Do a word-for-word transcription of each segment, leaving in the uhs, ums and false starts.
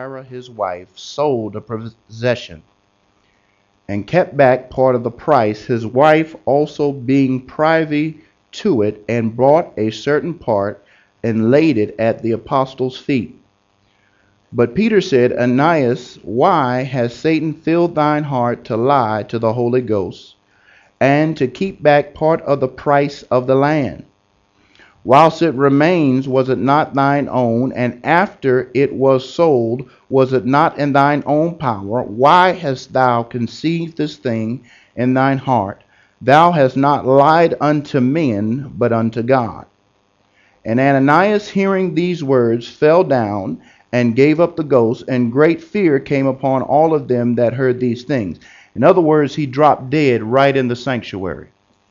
Sapphira his wife sold a possession, and kept back part of the price, his wife also being privy to it, and brought a certain part and laid it at the apostles' feet. But Peter said, Ananias, why has Satan filled thine heart to lie to the Holy Ghost, and to keep back part of the price of the land? Whilst it remains, was it not thine own? And after it was sold, was it not in thine own power? Why hast thou conceived this thing in thine heart? Thou hast not lied unto men, but unto God. And Ananias, hearing these words, fell down and gave up the ghost, and great fear came upon all of them that heard these things. In other words, he dropped dead right in the sanctuary.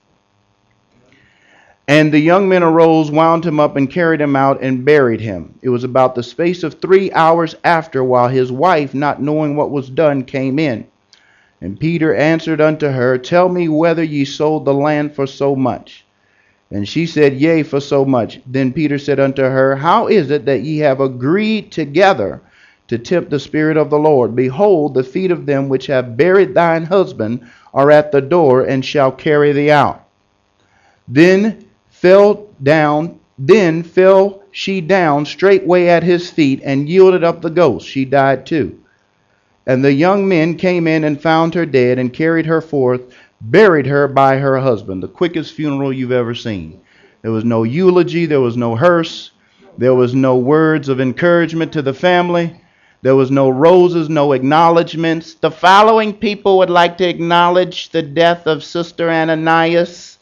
And the young men arose, wound him up, and carried him out, and buried him. It was about the space of three hours after, while his wife, not knowing what was done, came in. And Peter answered unto her, Tell me whether ye sold the land for so much. And she said, Yea, for so much. Then Peter said unto her, How is it that ye have agreed together to tempt the Spirit of the Lord? Behold, the feet of them which have buried thine husband are at the door, and shall carry thee out. Then fell down, then fell she down straightway at his feet, and yielded up the ghost. She died too. And the young men came in and found her dead, and carried her forth, buried her by her husband. The quickest funeral you've ever seen. There was no eulogy, there was no hearse, there was no words of encouragement to the family, there was no roses, no acknowledgments. The following people would like to acknowledge the death of Sister Ananias.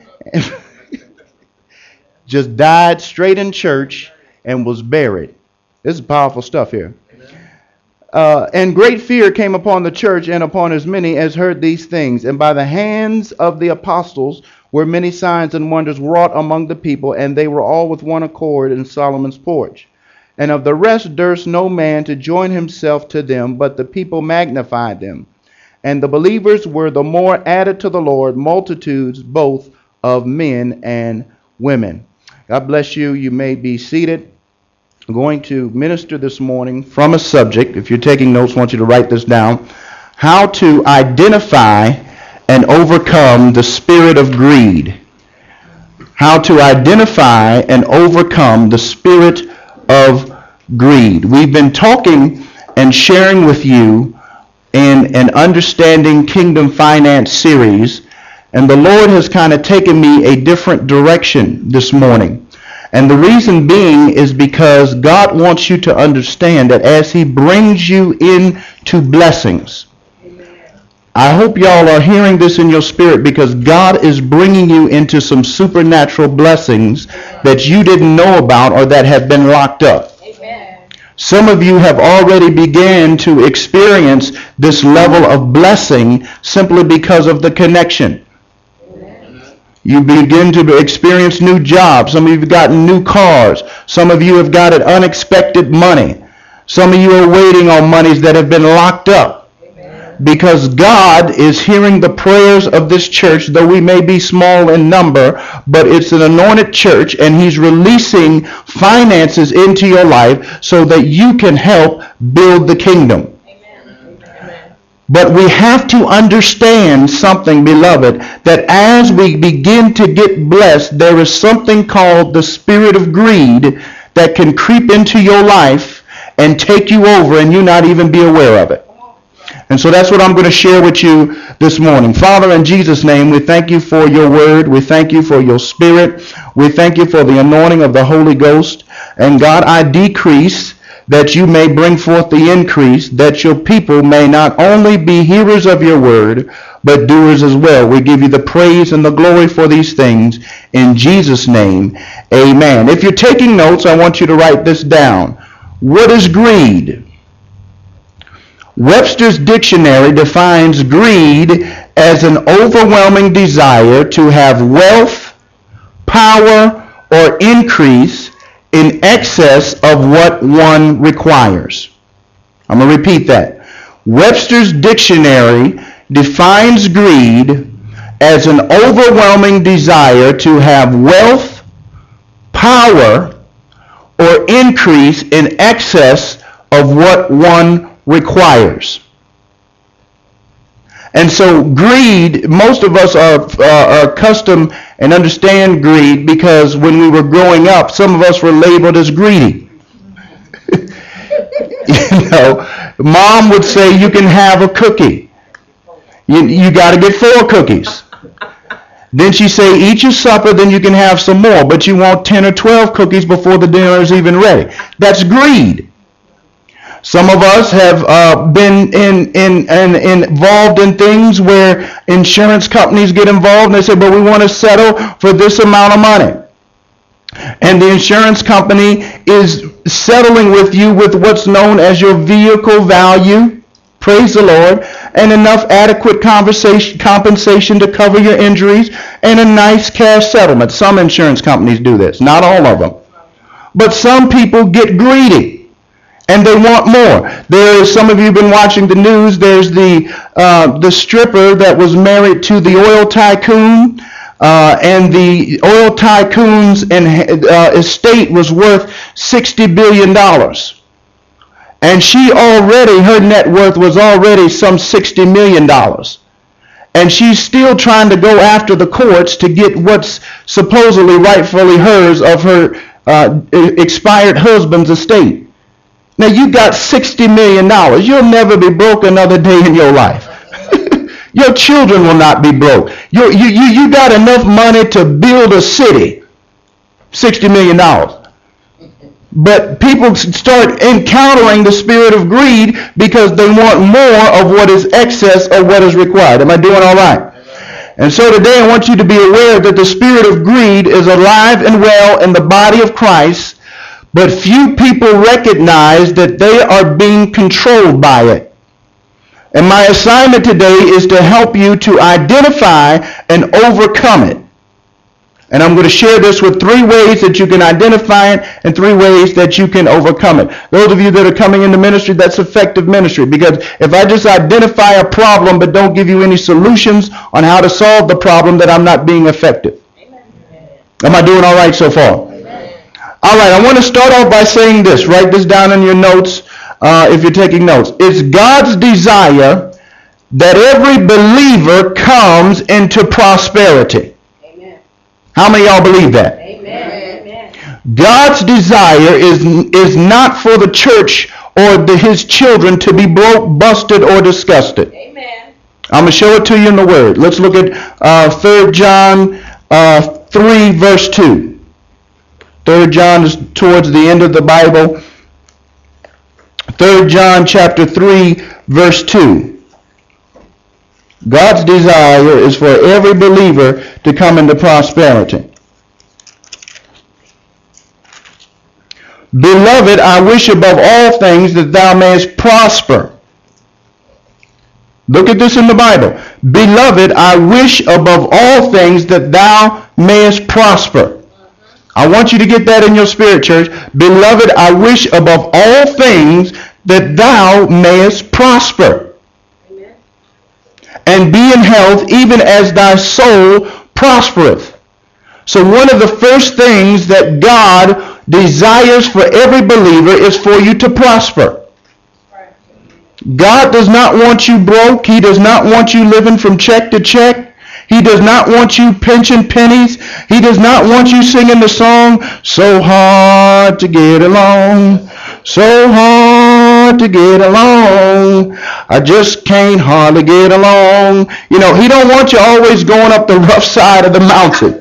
Just died straight in church and was buried. This is powerful stuff here. Uh, and great fear came upon the church and upon as many as heard these things. And by the hands of the apostles were many signs and wonders wrought among the people, and they were all with one accord in Solomon's porch. And of the rest durst no man to join himself to them, but the people magnified them. And the believers were the more added to the Lord, multitudes both of men and women. God bless you. You may be seated. I'm going to minister this morning from a subject. If you're taking notes, I want you to write this down. How to identify and overcome the spirit of greed. How to identify and overcome the spirit of greed. We've been talking and sharing with you in an Understanding Kingdom Finance series. And the Lord has kind of taken me a different direction this morning. And the reason being is because God wants you to understand that as he brings you into blessings, I hope y'all are hearing this in your spirit, because God is bringing you into some supernatural blessings that you didn't know about or that have been locked up. Some of you have already began to experience this level of blessing simply because of the connection. You begin to experience new jobs. Some of you have gotten new cars. Some of you have gotten unexpected money. Some of you are waiting on monies that have been locked up. Amen. Because God is hearing the prayers of this church, though we may be small in number, but it's an anointed church, and he's releasing finances into your life so that you can help build the kingdom. But we have to understand something, beloved, that as we begin to get blessed, there is something called the spirit of greed that can creep into your life and take you over, and you not even be aware of it. And so that's what I'm going to share with you this morning. Father, in Jesus' name, we thank you for your word. We thank you for your spirit. We thank you for the anointing of the Holy Ghost. And God, I decrease that you may bring forth the increase, that your people may not only be hearers of your word, but doers as well. We give you the praise and the glory for these things. In Jesus' name, amen. If you're taking notes, I want you to write this down. What is greed? Webster's dictionary defines greed as an overwhelming desire to have wealth, power, or increase in excess of what one requires. I'm going to repeat that. Webster's dictionary defines greed as an overwhelming desire to have wealth, power, or increase in excess of what one requires. And so greed, most of us are, uh, are accustomed and understand greed because when we were growing up, some of us were labeled as greedy. You know, mom would say you can have a cookie. You, you got to get four cookies. Then she say, eat your supper, then you can have some more. But you want ten or twelve cookies before the dinner is even ready. That's greed. Some of us have uh, been in, in, in, in involved in things where insurance companies get involved and they say, but we want to settle for this amount of money. And the insurance company is settling with you with what's known as your vehicle value, praise the Lord, and enough adequate conversation, compensation to cover your injuries, and a nice cash settlement. Some insurance companies do this, not all of them. But some people get greedy. And they want more. There is, some of you have been watching the news, there's the uh, the stripper that was married to the oil tycoon, uh, and the oil tycoon's and, uh, estate was worth sixty billion dollars. And she already, her net worth was already some sixty million dollars. And she's still trying to go after the courts to get what's supposedly rightfully hers of her uh, expired husband's estate. Now, you got sixty million dollars. You'll never be broke another day in your life. Your children will not be broke. You, you, you, you got enough money to build a city. sixty million dollars. But people start encountering the spirit of greed because they want more of what is excess of what is required. Am I doing all right? And so today I want you to be aware that the spirit of greed is alive and well in the body of Christ. But few people recognize that they are being controlled by it. And my assignment today is to help you to identify and overcome it. And I'm going to share this with three ways that you can identify it and three ways that you can overcome it. Those of you that are coming into ministry, that's effective ministry. Because if I just identify a problem but don't give you any solutions on how to solve the problem, then I'm not being effective. Amen. Am I doing all right so far? All right, I want to start off by saying this. Write this down in your notes uh, if you're taking notes. It's God's desire that every believer comes into prosperity. Amen. How many of y'all believe that? Amen. God's desire is, is not for the church or the, his children to be broke, busted, or disgusted. Amen. I'm going to show it to you in the Word. Let's look at uh, Third John uh, three, verse two. Third John is towards the end of the Bible. Third John chapter three, verse two. God's desire is for every believer to come into prosperity. Beloved, I wish above all things that thou mayest prosper. Look at this in the Bible. Beloved, I wish above all things that thou mayest prosper. I want you to get that in your spirit, church. Beloved, I wish above all things that thou mayest prosper. Amen. And be in health even as thy soul prospereth. So one of the first things that God desires for every believer is for you to prosper. God does not want you broke. He does not want you living from check to check. He does not want you pinching pennies. He does not want you singing the song, so hard to get along, so hard to get along, I just can't hardly get along. You know, he don't want you always going up the rough side of the mountain.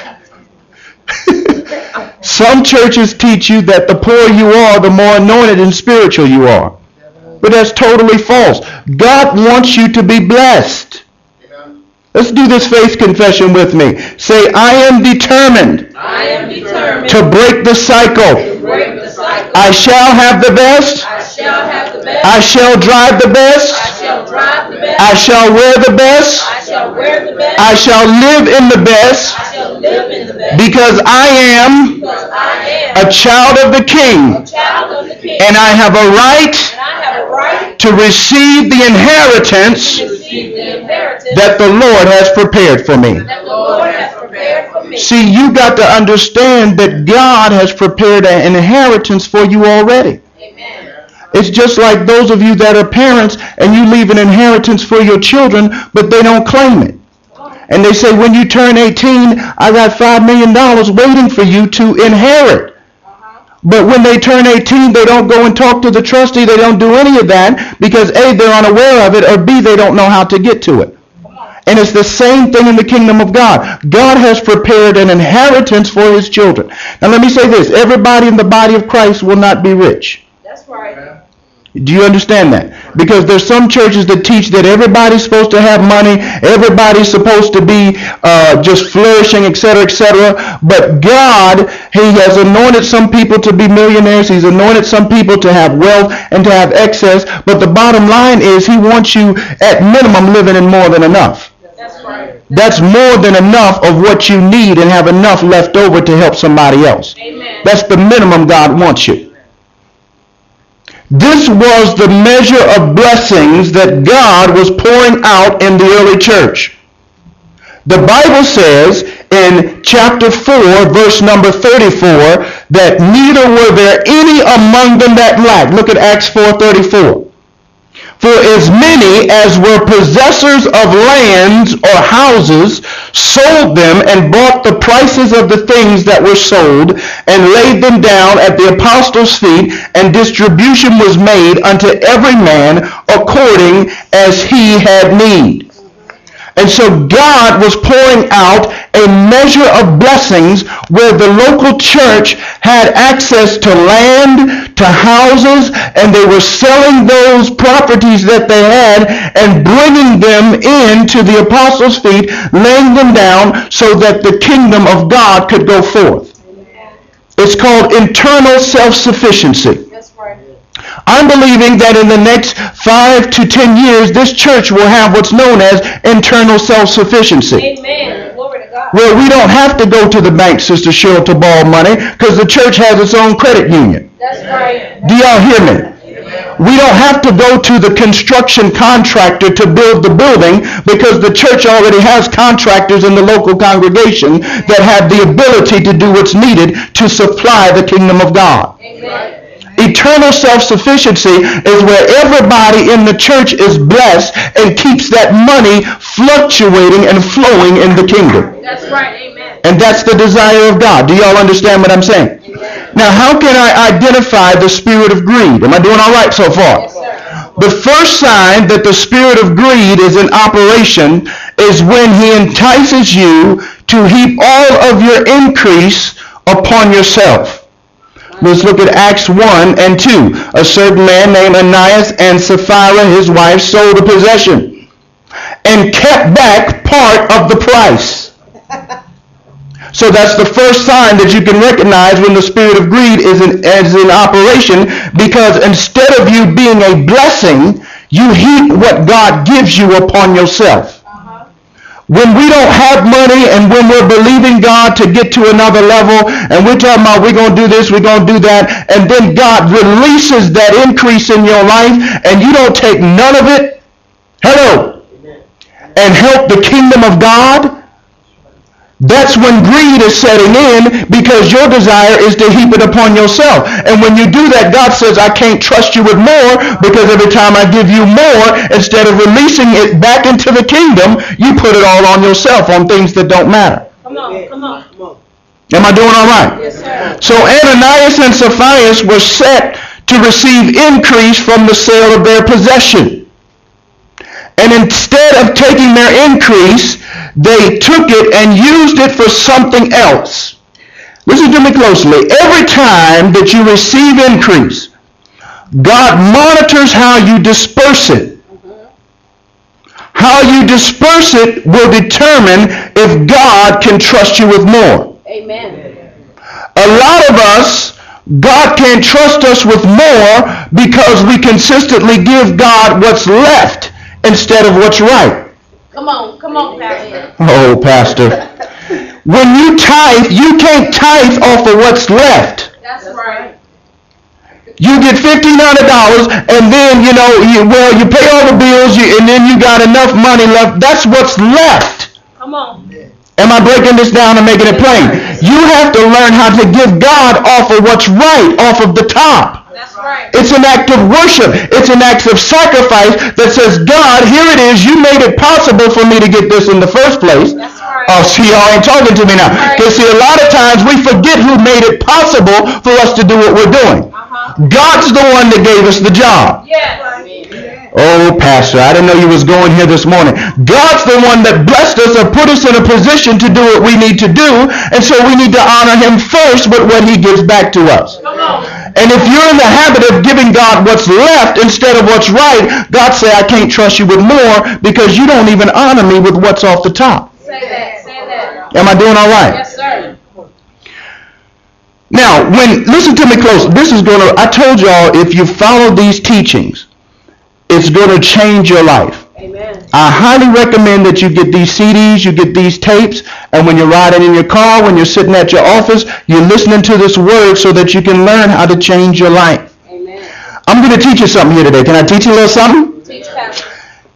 Some churches teach you that the poorer you are, the more anointed and spiritual you are. But that's totally false. God wants you to be blessed. Let's do this faith confession with me. Say, I am determined, I am determined to break the cycle. to break the cycle. I shall have the best. I shall have the best. I shall drive the best. I shall drive the best. I shall wear the best. I shall wear the best. I shall live in the best. I shall live in the best. Because I am Because I am a child of the King. a child of the King. And I have a right And I have a right to receive the inheritance to receive the inheritance that the Lord has prepared for me. that the Lord has prepared for me. See, you got to understand that God has prepared an inheritance for you already. Amen. It's just like those of you that are parents and you leave an inheritance for your children, but they don't claim it. And they say, when you turn eighteen, I got five million dollars waiting for you to inherit. But when they turn eighteen, they don't go and talk to the trustee. They don't do any of that because A, they're unaware of it, or B, they don't know how to get to it. And it's the same thing in the kingdom of God. God has prepared an inheritance for his children. Now let me say this. Everybody in the body of Christ will not be rich. That's right. Do you understand that? Because there's some churches that teach that everybody's supposed to have money, everybody's supposed to be uh, just flourishing, et cetera, et cetera. But God, he has anointed some people to be millionaires. He's anointed some people to have wealth and to have excess. But the bottom line is he wants you at minimum living in more than enough. That's right. That's more than enough of what you need and have enough left over to help somebody else. Amen. That's the minimum God wants you. This was the measure of blessings that God was pouring out in the early church. The Bible says in chapter four, verse number thirty-four, that neither were there any among them that lacked. Look at Acts four thirty-four. For as many as were possessors of lands or houses sold them and bought the prices of the things that were sold and laid them down at the apostles' feet, and distribution was made unto every man according as he had need. And so God was pouring out a measure of blessings where the local church had access to land, to houses, and they were selling those properties that they had and bringing them into the apostles' feet, laying them down so that the kingdom of God could go forth. It's called internal self-sufficiency. I'm believing that in the next five to ten years, this church will have what's known as internal self-sufficiency. Amen. Glory to God. Where we don't have to go to the bank, Sister Cheryl, to borrow money because the church has its own credit union. That's right. Do y'all hear me? We don't have to go to the construction contractor to build the building because the church already has contractors in the local congregation that have the ability to do what's needed to supply the kingdom of God. Amen. Eternal self-sufficiency is where everybody in the church is blessed and keeps that money fluctuating and flowing in the kingdom. That's right. Amen. And that's the desire of God. Do y'all understand what I'm saying? Amen. Now, how can I identify the spirit of greed? Am I doing all right so far? Yes, sir. The first sign that the spirit of greed is in operation is when he entices you to heap all of your increase upon yourself. Let's look at Acts one and two. A certain man named Ananias and Sapphira, his wife, sold a possession and kept back part of the price. So that's the first sign that you can recognize when the spirit of greed is in, is in operation, because instead of you being a blessing, you heap what God gives you upon yourself. When we don't have money and when we're believing God to get to another level and we're talking about we're going to do this, we're going to do that, and then God releases that increase in your life and you don't take none of it, hello, and help the kingdom of God, that's when greed is setting in, because your desire is to heap it upon yourself. And when you do that, God says, I can't trust you with more, because every time I give you more, instead of releasing it back into the kingdom, you put it all on yourself, on things that don't matter. Come on, come on. Am I doing all right? Yes, sir. So Ananias and Sapphira were set to receive increase from the sale of their possession. And instead of taking their increase, they took it and used it for something else. Listen to me closely. Every time that you receive increase, God monitors how you disperse it. How you disperse it will determine if God can trust you with more. Amen. A lot of us, God can't trust us with more because we consistently give God what's left instead of what's right. Come on, come on, Pastor. Oh, Pastor. When you tithe, you can't tithe off of what's left. That's right. You get fifteen hundred dollars and then, you know, you, well, you pay all the bills you, and then you got enough money left. That's what's left. Come on. Am I breaking this down and making it plain? You have to learn how to give God off of what's right, off of the top. That's right. right. It's an act of worship. It's an act of sacrifice that says, God, here it is. You made it possible for me to get this in the first place. That's right. Oh, see, y'all ain't talking to me now. Because see, a lot of times we forget who made it possible for us to do what we're doing. Uh-huh. God's the one that gave us the job. Yes. Oh, Pastor, I didn't know you was going here this morning. God's the one that blessed us or put us in a position to do what we need to do, and so we need to honor him first with what he gives back to us. Come on. And if you're in the habit of giving God what's left instead of what's right, God say, I can't trust you with more because you don't even honor me with what's off the top. Say that. Say that. Am I doing all right? Yes, sir. Now, when listen to me close. This is going to, I told y'all, if you follow these teachings, it's going to change your life. Amen. I highly recommend that you get these C Ds, you get these tapes, and when you're riding in your car, when you're sitting at your office, you're listening to this word so that you can learn how to change your life. Amen. I'm going to teach you something here today. Can I teach you a little something? Teach, Pastor.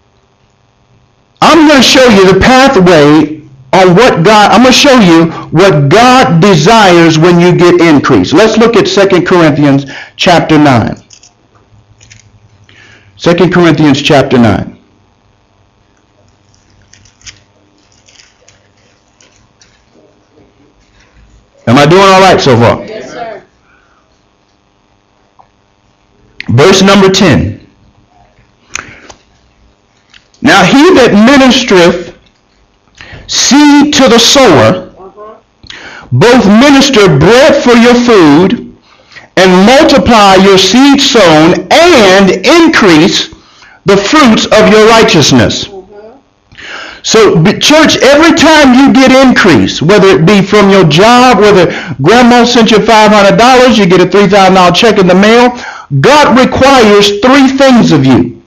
I'm going to show you the pathway on what God, I'm going to show you what God desires when you get increase. Let's look at Second Corinthians chapter nine. Second Corinthians chapter nine. Am I doing all right so far? Yes, sir. Verse number ten. Now he that ministereth seed to the sower, Uh-huh. both minister bread for your food, and multiply your seed sown, and increase the fruits of your righteousness. Uh-huh. So, b- church, every time you get increase, whether it be from your job, whether grandma sent you five hundred dollars, you get a three thousand dollars check in the mail, God requires three things of you.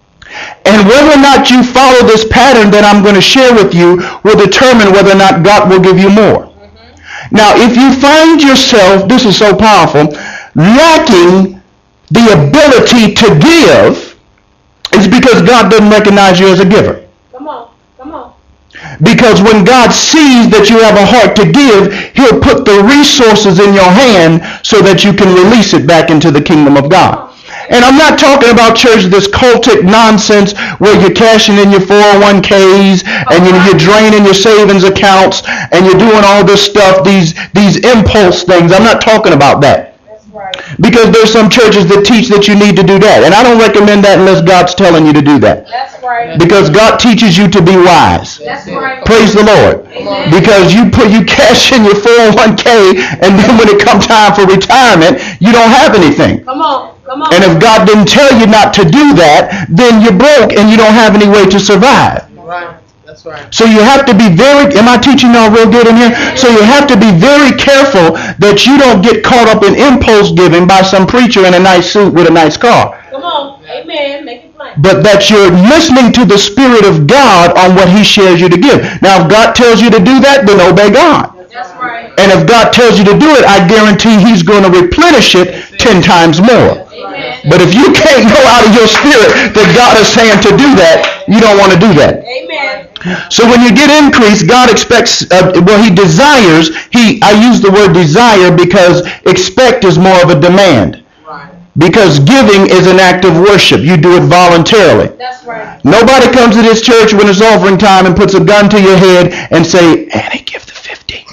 And whether or not you follow this pattern that I'm going to share with you will determine whether or not God will give you more. Now, if you find yourself, this is so powerful, lacking the ability to give, it's because God doesn't recognize you as a giver. Come on. Come on. Because when God sees that you have a heart to give, he'll put the resources in your hand so that you can release it back into the kingdom of God. And I'm not talking about, church, this cultic nonsense where you're cashing in your four oh one k's and you're, you're draining your savings accounts and you're doing all this stuff, these these impulse things. I'm not talking about that. That's right. Because there's some churches that teach that you need to do that. And I don't recommend that unless God's telling you to do that. That's right. Because God teaches you to be wise. That's right. Praise the Lord. Amen. Because you put you cash in your four oh one k and then when it comes time for retirement, you don't have anything. Come on. Come on. And if God didn't tell you not to do that, then you're broke and you don't have any way to survive. Right. That's right. So you have to be very, am I teaching y'all real good in here? So you have to be very careful that you don't get caught up in impulse giving by some preacher in a nice suit with a nice car. Come on. Amen. Make it plain. But that you're listening to the Spirit of God on what he shares you to give. Now, if God tells you to do that, then obey God. That's right. And if God tells you to do it, I guarantee he's going to replenish it ten times more. Amen. But if you can't go out of your spirit that God is saying to do that, you don't want to do that. Amen. So when you get increase, God expects, uh, well, he desires, he, I use the word desire because expect is more of a demand. Right. Because giving is an act of worship. You do it voluntarily. That's right. Nobody comes to this church when it's offering time and puts a gun to your head and say, Annie, give the fifty.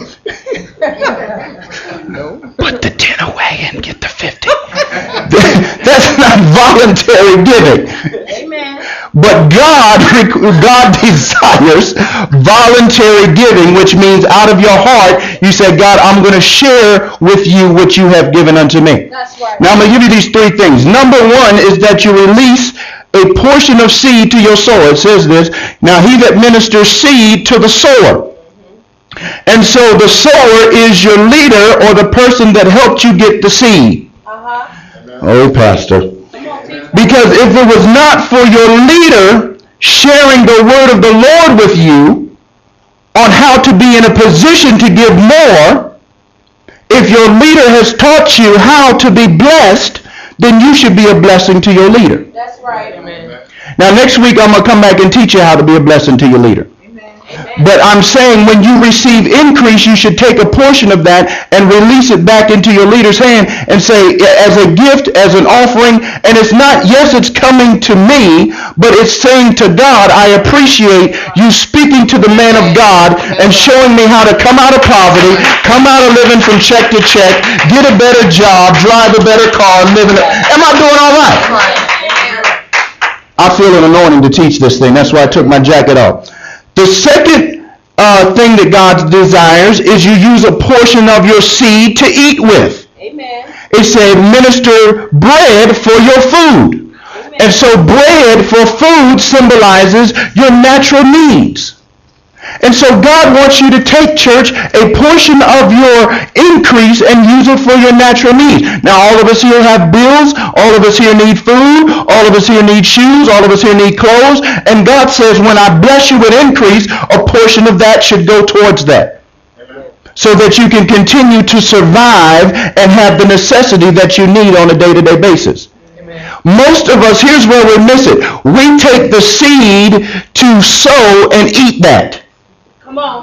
Put the ten away and get the fifty. That's not voluntary giving. Amen. But God, God desires voluntary giving, which means out of your heart, you say, God, I'm going to share with you what you have given unto me. That's right. Now, I'm going to give you these three things. Number one is that you release a portion of seed to your sower. It says this, now he that ministers seed to the sower. And so the sower is your leader or the person that helped you get the seed. Uh-huh. Oh, Pastor. Come on, teach. Because if it was not for your leader sharing the word of the Lord with you on how to be in a position to give more, if your leader has taught you how to be blessed, then you should be a blessing to your leader. That's right. Amen. Now next week I'm going to come back and teach you how to be a blessing to your leader. Amen. But I'm saying when you receive increase, you should take a portion of that and release it back into your leader's hand and say, as a gift, as an offering, and it's not, yes, it's coming to me, but it's saying to God, I appreciate you speaking to the man of God and showing me how to come out of poverty, come out of living from check to check, get a better job, drive a better car, live in a, am I doing all right? I feel an anointing to teach this thing. That's why I took my jacket off. The second uh, thing that God desires is you use a portion of your seed to eat with. Amen. It said, minister bread for your food. Amen. And so bread for food symbolizes your natural needs. And so God wants you to take, church, a portion of your increase and use it for your natural needs. Now, all of us here have bills. All of us here need food. All of us here need shoes. All of us here need clothes. And God says, when I bless you with increase, a portion of that should go towards that. So that you can continue to survive and have the necessity that you need on a day-to-day basis. Most of us, here's where we miss it. We take the seed to sow and eat that. Come on.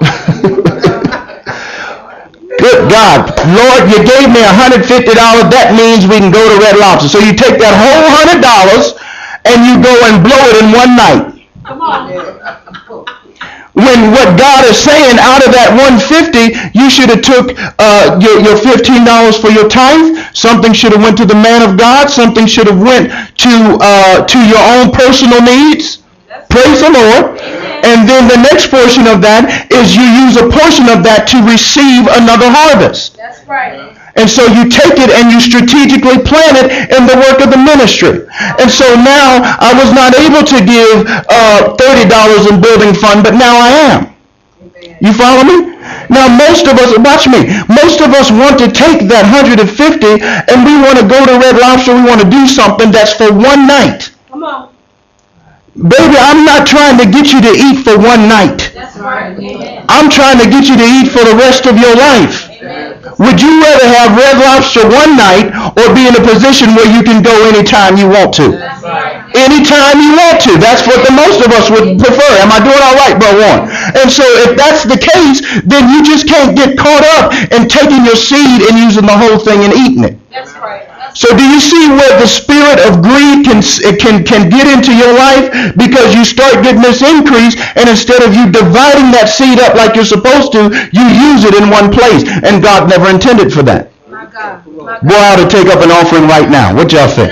Good God. Lord, you gave me one hundred fifty dollars. That means we can go to Red Lobster. So you take that whole one hundred dollars and you go and blow it in one night. Come on. When what God is saying, out of that one hundred fifty dollars, you should have took uh, your, your fifteen dollars for your tithe. Something should have went to the man of God. Something should have went to uh, to your own personal needs. Praise the Lord. And then the next portion of that is you use a portion of that to receive another harvest. That's right. And so you take it and you strategically plant it in the work of the ministry. And so now I was not able to give uh, thirty dollars in building fund, but now I am. You follow me? Now most of us, watch me, most of us want to take that one hundred fifty and we want to go to Red Lobster, we want to do something that's for one night. Come on. Baby, I'm not trying to get you to eat for one night. That's right. Amen. I'm trying to get you to eat for the rest of your life. Amen. Would you rather have Red Lobster one night or be in a position where you can go anytime you want to? That's right. Anytime you want to. That's what the most of us would prefer. Am I doing all right, Bro Warren? And so if that's the case, then you just can't get caught up in taking your seed and using the whole thing and eating it. That's right. So do you see where the spirit of greed can, can, can get into your life? Because you start getting this increase, and instead of you dividing that seed up like you're supposed to, you use it in one place. And God never intended for that. My God. My God. Boy, I ought to take up an offering right now. What y'all think?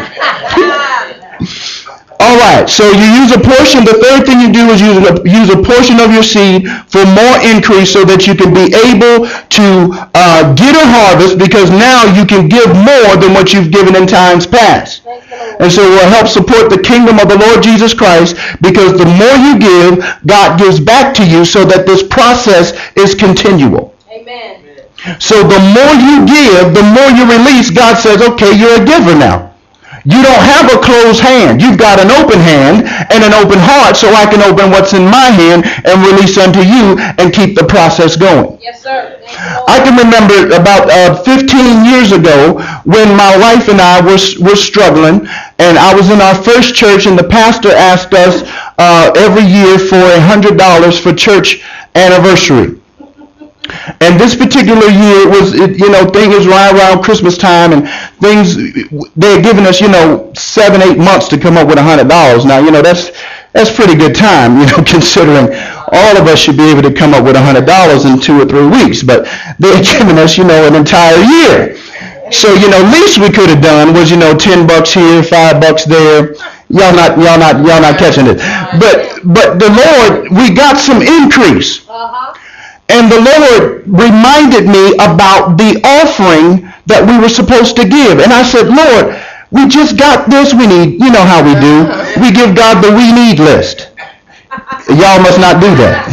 All right, so you use a portion. The third thing you do is use a, use a portion of your seed for more increase so that you can be able to uh, get a harvest, because now you can give more than what you've given in times past. And so it will help support the kingdom of the Lord Jesus Christ, because the more you give, God gives back to you, so that this process is continual. Amen. So the more you give, the more you release. God says, okay, you're a giver now. You don't have a closed hand. You've got an open hand and an open heart, so I can open what's in my hand and release unto you and keep the process going. Yes, sir. I can remember about uh, fifteen years ago when my wife and I were, were struggling, and I was in our first church, and the pastor asked us uh, every year for one hundred dollars for church anniversary. And this particular year was, it, you know, things right around Christmas time, and things, they had given us, you know, seven, eight months to come up with one hundred dollars. Now, you know, that's that's pretty good time, you know, considering all of us should be able to come up with one hundred dollars in two or three weeks. But they had given us, you know, an entire year. So, you know, least we could have done was, you know, ten bucks here, five bucks there. Y'all not, y'all not, y'all not catching it. But, but the Lord, we got some increase. Uh-huh. And the Lord reminded me about the offering that we were supposed to give. And I said, Lord, we just got this. We need, you know how we do. We give God the we need list. Y'all must not do that.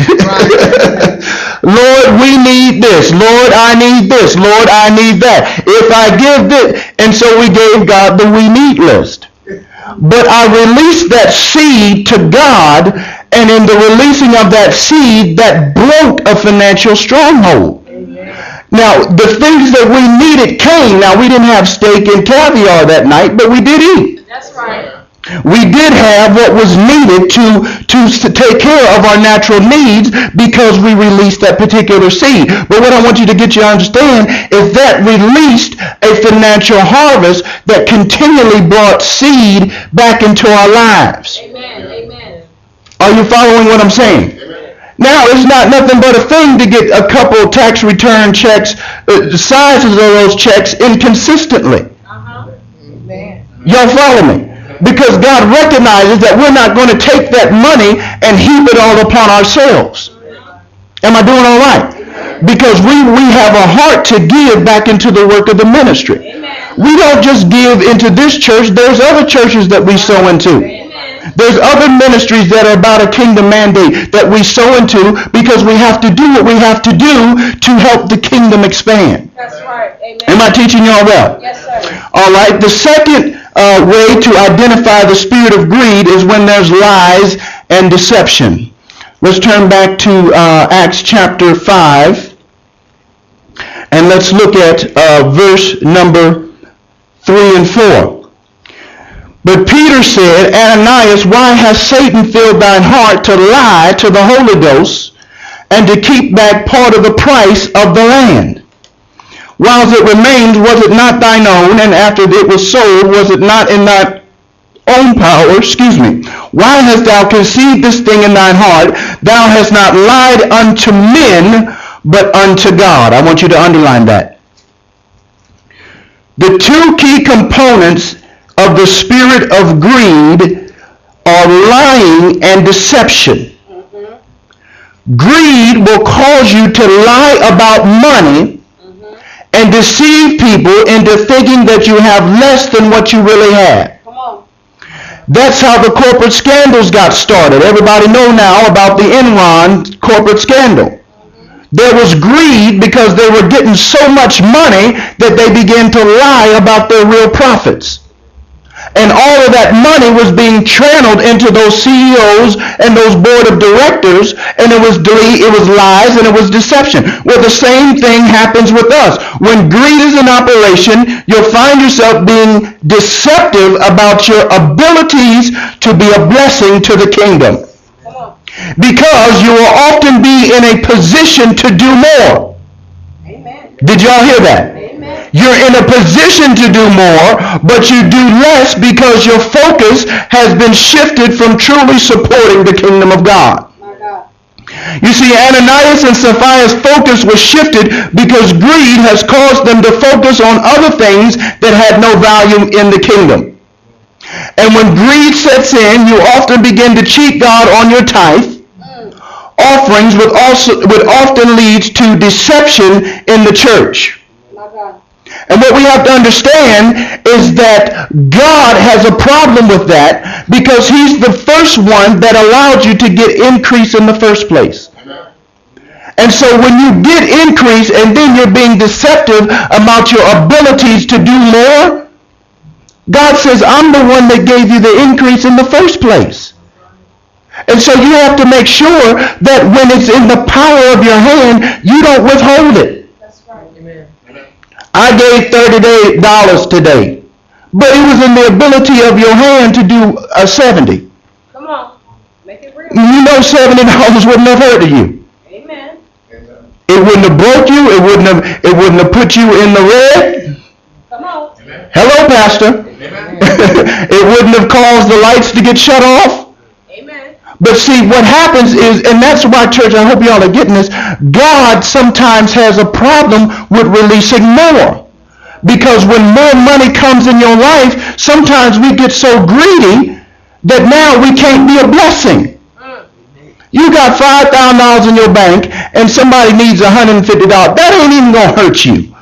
Lord, we need this. Lord, I need this. Lord, I need that. If I give this. And so we gave God the we need list. But I released that seed to God, and in the releasing of that seed, that broke a financial stronghold. Amen. Now, the things that we needed came. Now, we didn't have steak and caviar that night, but we did eat. That's right. We did have what was needed to, to s- take care of our natural needs because we released that particular seed. But what I want you to get you to understand is that released a financial harvest that continually brought seed back into our lives. Amen. Amen. Are you following what I'm saying? Now, it's not nothing but a thing to get a couple tax return checks, uh, the sizes of those checks inconsistently. Uh-huh. Y'all follow me? Because God recognizes that we're not going to take that money and heap it all upon ourselves. Am I doing all right? Because we, we have a heart to give back into the work of the ministry. Amen. We don't just give into this church. There's other churches that we sow into. Amen. There's other ministries that are about a kingdom mandate that we sow into because we have to do what we have to do to help the kingdom expand. That's right. Amen. Am I teaching y'all well? Yes, sir. All right. The second uh, way to identify the spirit of greed is when there's lies and deception. Let's turn back to uh, Acts chapter five, and let's look at uh, verse number three and four. But Peter said, Ananias, why has Satan filled thine heart to lie to the Holy Ghost and to keep back part of the price of the land? Whilst it remains, was it not thine own? And after it was sold, was it not in thy own power? Excuse me. Why hast thou conceived this thing in thine heart? Thou hast not lied unto men, but unto God. I want you to underline that. The two key components of the spirit of greed are lying and deception. Mm-hmm. Greed will cause you to lie about money mm-hmm. and deceive people into thinking that you have less than what you really have. Come on. That's how the corporate scandals got started. Everybody know now about the Enron corporate scandal. Mm-hmm. There was greed because they were getting so much money that they began to lie about their real profits. And all of that money was being channeled into those C E Os and those board of directors, and it was it was lies and it was deception. Well, the same thing happens with us. When greed is in operation, you'll find yourself being deceptive about your abilities to be a blessing to the kingdom. Because you will often be in a position to do more. Amen. Did y'all hear that? You're in a position to do more, but you do less because your focus has been shifted from truly supporting the kingdom of God. My God. You see, Ananias and Sapphira's focus was shifted because greed has caused them to focus on other things that had no value in the kingdom. And when greed sets in, you often begin to cheat God on your tithe. Mm. Offerings would also would often lead to deception in the church. And what we have to understand is that God has a problem with that because he's the first one that allowed you to get increase in the first place. Amen. And so when you get increase and then you're being deceptive about your abilities to do more, God says, I'm the one that gave you the increase in the first place. And so you have to make sure that when it's in the power of your hand, you don't withhold it. I gave thirty dollars today, but it was in the ability of your hand to do a seventy. Come on, make it real. You know seventy dollars wouldn't have hurted you. Amen. It wouldn't have broke you. It wouldn't have. It wouldn't have put you in the red. Come on. Hello, Pastor. It wouldn't have caused the lights to get shut off. Amen. But see, what happens is, and that's why, church, I hope y'all are getting this, God sometimes has a problem with releasing more. Because when more money comes in your life, sometimes we get so greedy that now we can't be a blessing. You got five thousand dollars in your bank and somebody needs one hundred fifty dollars. That ain't even going to hurt you.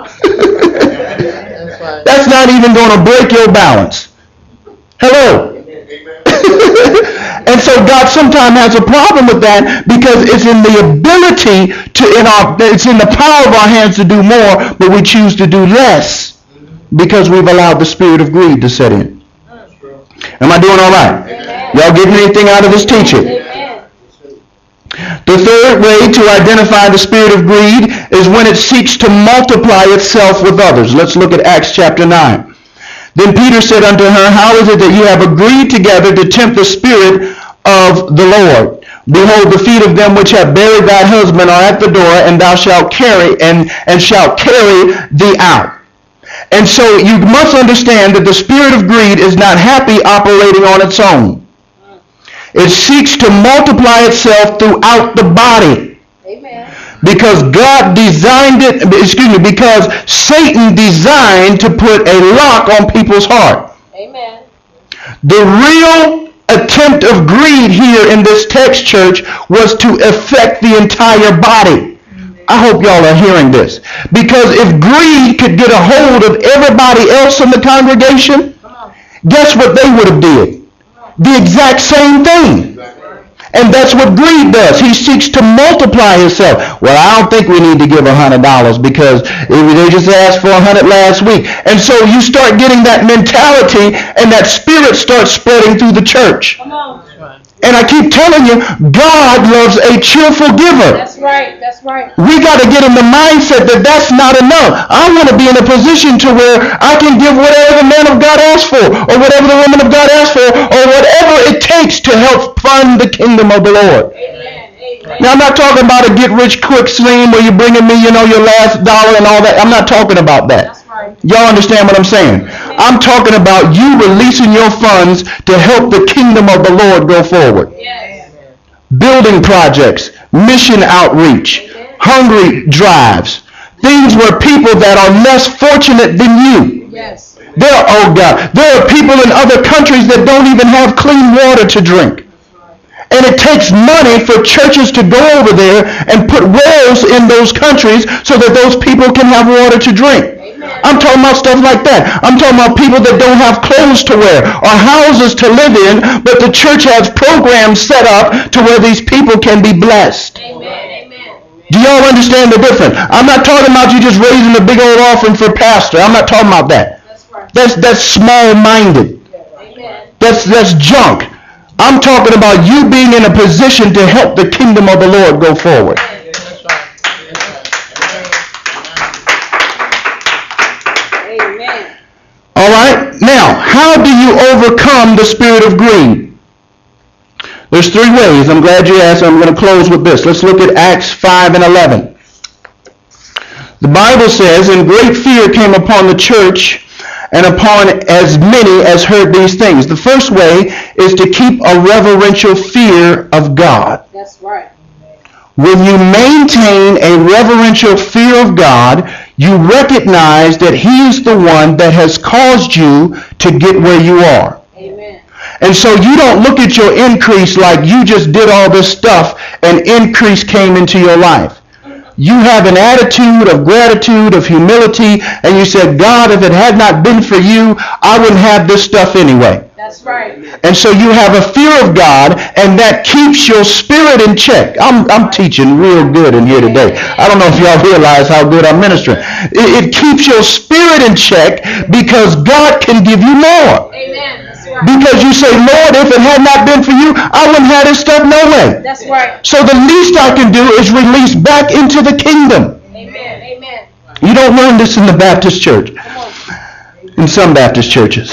That's not even going to break your balance. Hello? And so God sometimes has a problem with that because it's in the ability to, in our, it's in the power of our hands to do more, but we choose to do less because we've allowed the spirit of greed to set in. Am I doing all right? Amen. Y'all getting anything out of this teaching? Amen. The third way to identify the spirit of greed is when it seeks to multiply itself with others. Let's look at Acts chapter nine. Then Peter said unto her, how is it that you have agreed together to tempt the Spirit of the Lord. Behold, the feet of them which have buried thy husband are at the door, and thou shalt carry and, and shalt carry thee out. And so you must understand that the spirit of greed is not happy operating on its own. It seeks to multiply itself throughout the body. Amen. Because God designed it, excuse me, because Satan designed to put a lock on people's heart. Amen. The real attempt of greed here in this text, church, was to affect the entire body. I hope y'all are hearing this. Because if greed could get a hold of everybody else in the congregation, guess what they would have did? The exact same thing. And that's what greed does. He seeks to multiply himself. Well, I don't think we need to give a hundred dollars because they just asked for a hundred last week. And so you start getting that mentality, and that spirit starts spreading through the church. Come on. And I keep telling you, God loves a cheerful giver. That's right. That's right. We got to get in the mindset that that's not enough. I want to be in a position to where I can give whatever the man of God asks for, or whatever the woman of God asks for, or whatever it takes to help fund the kingdom of the Lord. Amen. Amen. Now, I'm not talking about a get-rich-quick scheme where you're bringing me, you know, your last dollar and all that. I'm not talking about that. That's right. Y'all understand what I'm saying? I'm talking about you releasing your funds to help the kingdom of the Lord go forward. Yes. Building projects, mission outreach, hungry drives, things where people that are less fortunate than you. Yes. There, oh God, there are people in other countries that don't even have clean water to drink. And it takes money for churches to go over there and put wells in those countries so that those people can have water to drink. I'm talking about stuff like that. I'm talking about people that don't have clothes to wear or houses to live in, but the church has programs set up to where these people can be blessed. Amen. Amen. Do y'all understand the difference? I'm not talking about you just raising a big old offering for pastor. I'm not talking about that. That's right. That's that's small-minded. Amen. That's that's junk. I'm talking about you being in a position to help the kingdom of the Lord go forward. All right. Now, how do you overcome the spirit of greed? There's three ways. I'm glad you asked. I'm going to close with this. Let's look at Acts five and eleven. The Bible says, "And great fear came upon the church and upon as many as heard these things." The first way is to keep a reverential fear of God. That's right. When you maintain a reverential fear of God, you recognize that He is the one that has caused you to get where you are. Amen. And so you don't look at your increase like you just did all this stuff and increase came into your life. You have an attitude of gratitude, of humility, and you said, God, if it had not been for you, I wouldn't have this stuff anyway. That's right. And so you have a fear of God, and that keeps your spirit in check. I'm, I'm teaching real good in here today. I don't know if y'all realize how good I'm ministering. It, it keeps your spirit in check because God can give you more. Amen. That's right. Because you say, Lord, if it had not been for you, I wouldn't have this stuff no way. That's right. So the least I can do is release back into the kingdom. Amen. Amen. You don't learn this in the Baptist church. In some Baptist churches.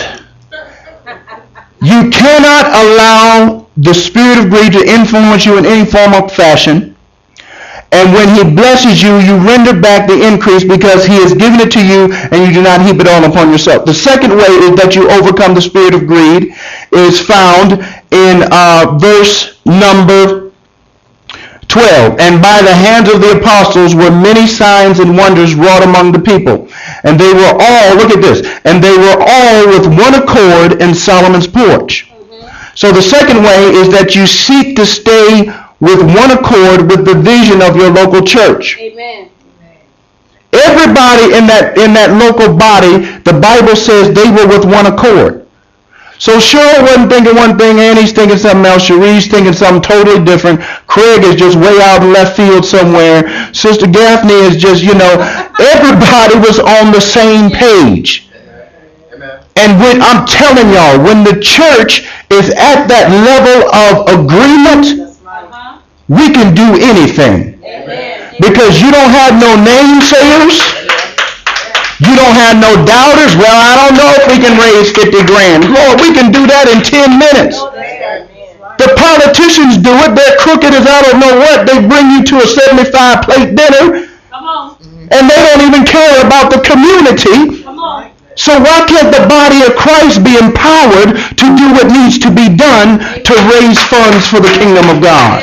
You cannot allow the spirit of greed to influence you in any form or fashion. And when He blesses you, you render back the increase because He has given it to you and you do not heap it all upon yourself. The second way is that you overcome the spirit of greed is found in uh, verse number twelve. "And by the hands of the apostles were many signs and wonders wrought among the people. And they were all," look at this, "and they were all with one accord in Solomon's porch." Mm-hmm. So the second way is that you seek to stay with one accord with the vision of your local church. Amen. Everybody in that in that local body, the Bible says they were with one accord. So Cheryl wasn't thinking one thing, Annie's thinking something else, Cherie's thinking something totally different, Craig is just way out in left field somewhere, Sister Gaffney is just, you know, everybody was on the same page. Amen. And when I'm telling y'all, when the church is at that level of agreement, uh-huh, we can do anything. Amen. Because you don't have no namesayers. You don't have no doubters. Well, I don't know if we can raise fifty grand. Lord, we can do that in ten minutes. The politicians do it. They're crooked as I don't know what. They bring you to a seventy-five plate dinner. Come on. And they don't even care about the community. Come on. So why can't the body of Christ be empowered to do what needs to be done to raise funds for the kingdom of God?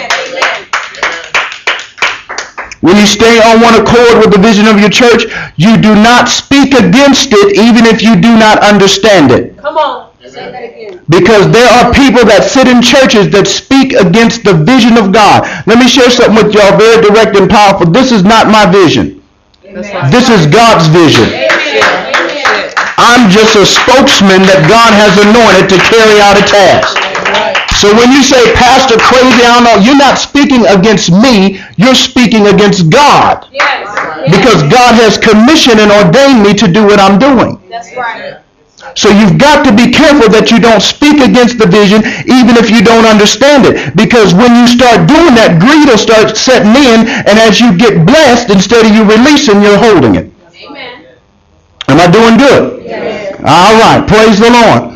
When you stay on one accord with the vision of your church, you do not speak against it even if you do not understand it. Come on. Say that again. Because there are people that sit in churches that speak against the vision of God. Let me share something with y'all very direct and powerful. This is not my vision. This is God's vision. I'm just a spokesman that God has anointed to carry out a task. So when you say, Pastor crazy, I don't know, you're not speaking against me, you're speaking against God. Yes. Because God has commissioned and ordained me to do what I'm doing. That's right. So you've got to be careful that you don't speak against the vision even if you don't understand it. Because when you start doing that, greed will start setting in, and as you get blessed, instead of you releasing, you're holding it. Amen. Am I doing good? Yes. All right. Praise the Lord.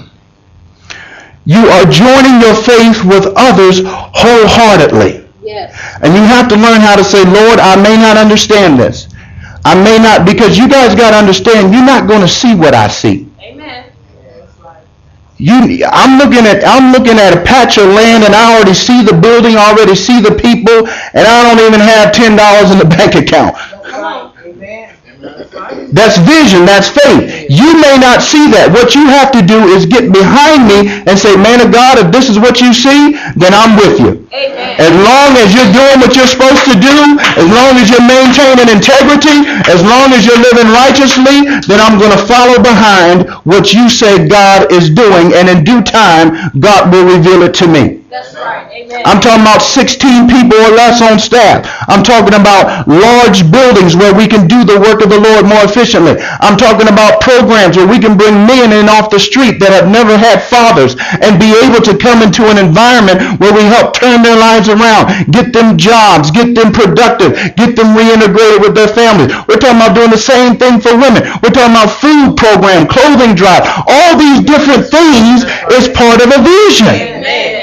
You are joining your faith with others wholeheartedly. Yes. And you have to learn how to say, Lord, I may not understand this. I may not, because you guys got to understand, you're not going to see what I see. Amen. You, I'm looking at I'm looking at a patch of land, and I already see the building, I already see the people, and I don't even have ten dollars in the bank account. Come on. That's vision, that's faith. You may not see that. What you have to do is get behind me and say, man of God, if this is what you see, then I'm with you. Amen. As long as you're doing what you're supposed to do, as long as you're maintaining integrity, as long as you're living righteously, then I'm going to follow behind what you say God is doing, and in due time, God will reveal it to me. That's right. Amen. I'm talking about sixteen people or less on staff. I'm talking about large buildings where we can do the work of the Lord more efficiently. I'm talking about programs where we can bring men in off the street that have never had fathers and be able to come into an environment where we help turn their lives around, get them jobs, get them productive, get them reintegrated with their families. We're talking about doing the same thing for women. We're talking about food program, clothing drive. All these different things is part of a vision. Amen.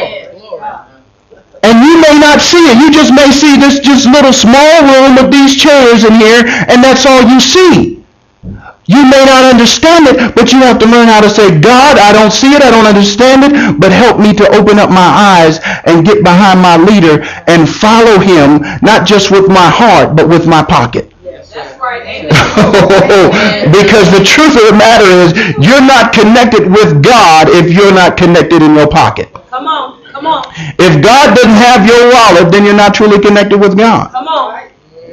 And you may not see it. You just may see this just little small room with these chairs in here, and that's all you see. You may not understand it, but you have to learn how to say, God, I don't see it, I don't understand it, but help me to open up my eyes and get behind my leader and follow him, not just with my heart, but with my pocket. That's right. Amen. Because the truth of the matter is, you're not connected with God if you're not connected in your pocket. Come on. Come on. If God doesn't have your wallet, then you're not truly connected with God. Come on.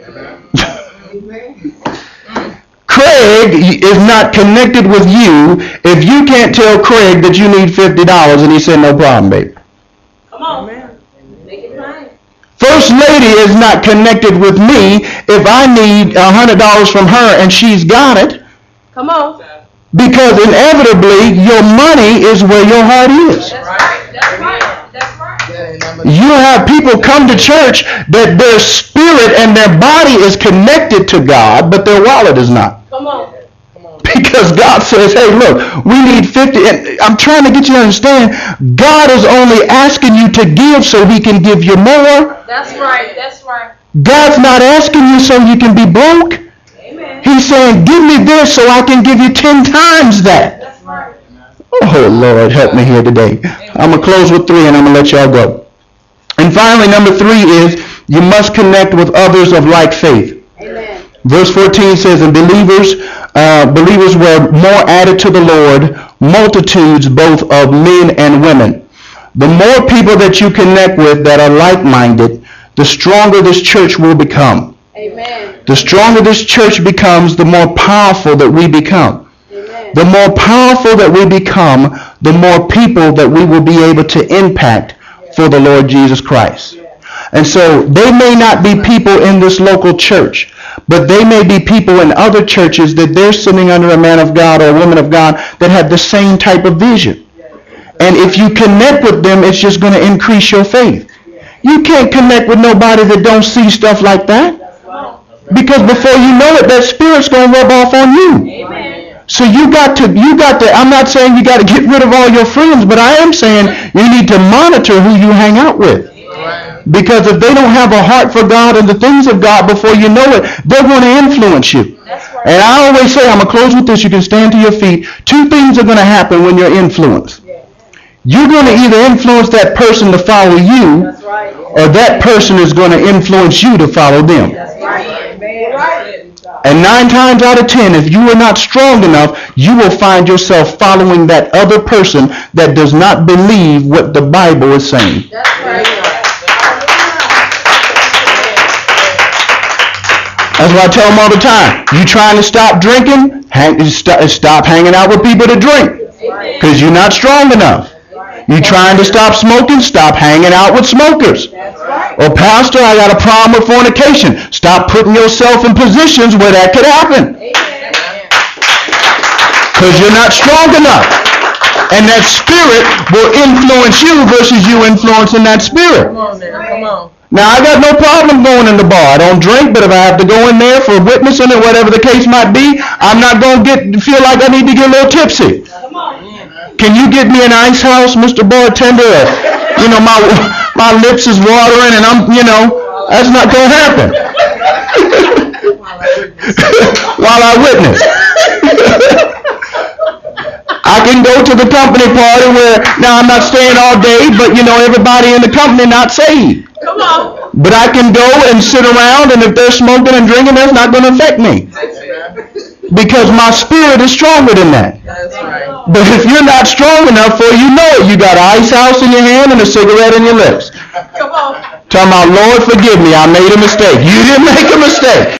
Craig is not connected with you if you can't tell Craig that you need fifty dollars and he said, no problem, baby. Come on. Make it plain. First lady is not connected with me if I need one hundred dollars from her and she's got it. Come on. Because inevitably, your money is where your heart is. That's right. That's right. That's right. You have people come to church that their spirit and their body is connected to God, but their wallet is not. Come on. Because God says, hey, look, we need fifty. And I'm trying to get you to understand, God is only asking you to give so he can give you more. That's right. That's right. God's not asking you so you can be broke. Amen. He's saying, give me this so I can give you ten times that. That's right. Oh, Lord, help me here today. I'm going to close with three and I'm going to let y'all go. And finally, number three is you must connect with others of like faith. Amen. Verse fourteen says, and believers, uh, believers were more added to the Lord, multitudes both of men and women. The more people that you connect with that are like-minded, the stronger this church will become. Amen. The stronger this church becomes, the more powerful that we become. Amen. The more powerful that we become, the more people that we will be able to impact for the Lord Jesus Christ. And so they may not be people in this local church, but they may be people in other churches that they're sitting under a man of God or a woman of God that have the same type of vision. And if you connect with them, it's just going to increase your faith. You can't connect with nobody that don't see stuff like that. Because before you know it, that spirit's going to rub off on you. Amen. So you got to, you got to, I'm not saying you got to get rid of all your friends, but I am saying you need to monitor who you hang out with. Because if they don't have a heart for God and the things of God before you know it, they're going to influence you. And I always say, I'm going to close with this, you can stand to your feet. Two things are going to happen when you're influenced. You're going to either influence that person to follow you, or that person is going to influence you to follow them. And nine times out of ten, if you are not strong enough, you will find yourself following that other person that does not believe what the Bible is saying. That's why I tell them all the time. You trying to stop drinking? Hang, st- stop hanging out with people to drink. Because you're not strong enough. You trying to stop smoking? Stop hanging out with smokers. Or, pastor, I got a problem with fornication. Stop putting yourself in positions where that could happen. Because you're not strong enough. And that spirit will influence you versus you influencing that spirit. Come on, man. Come on. Now, I got no problem going in the bar. I don't drink, but if I have to go in there for witnessing or whatever the case might be, I'm not going to get feel like I need to get a little tipsy. Can you get me an ice house, Mister Bartender? Or, you know, my my lips is watering and I'm, you know, that's not going to happen. While I witness. I can go to the company party where, now I'm not staying all day, but, you know, everybody in the company not saved. Come on. But I can go and sit around, and if they're smoking and drinking, that's not going to affect me. Because my spirit is stronger than that. That's right. But if you're not strong enough for you know it, you got an ice house in your hand and a cigarette in your lips. Come on. Talking about, Lord, forgive me, I made a mistake. You didn't make a mistake.